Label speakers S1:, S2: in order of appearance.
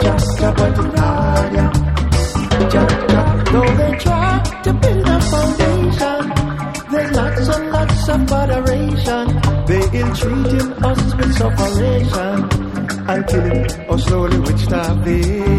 S1: Jaja, but it's hard, yeah. Jaja, though they try to build a foundation, there's lots and lots of botheration. They ill-treating us with sufferation and killing us slowly with starvation.